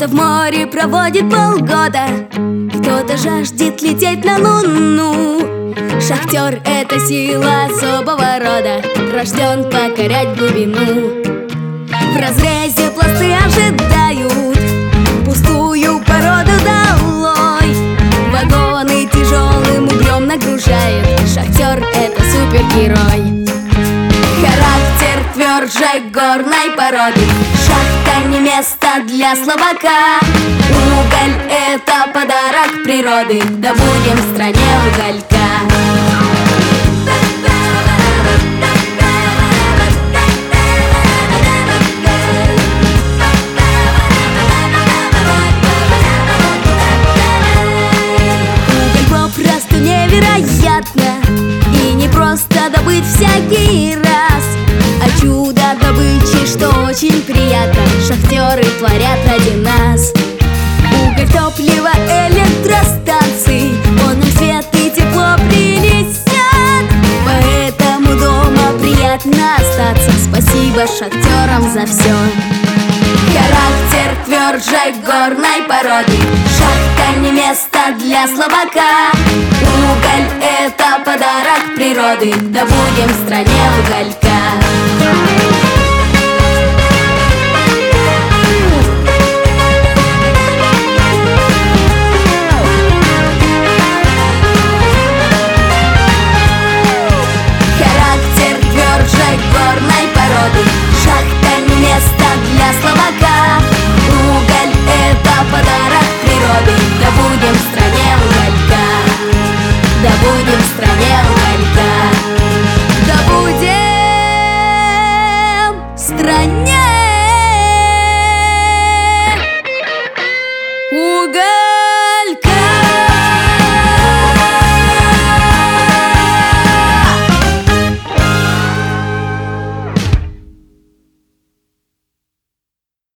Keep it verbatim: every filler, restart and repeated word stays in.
Кто-то в море проводит полгода, кто-то жаждет лететь на Луну. Шахтер — это сила особого рода, рожден покорять глубину. В разрезе пласты ожидают пустую породу долой. Вагоны тяжелым углем нагружает, шахтер — это супергерой. Характер тверже горной породы, шахта не место для слабака. Уголь — это подарок природы, добудем в стране уголька. Невероятно, и не просто добыть всякий раз, а чудо добычи, что очень приятно, шахтеры творят ради нас. Уголь, топливо, электростанции, он нам свет и тепло принесет, поэтому дома приятно остаться. Спасибо шахтерам за все. Характер тверже горной породы, шахта не место для слабака. Уголь — это подарок природы, добудем в стране уголька.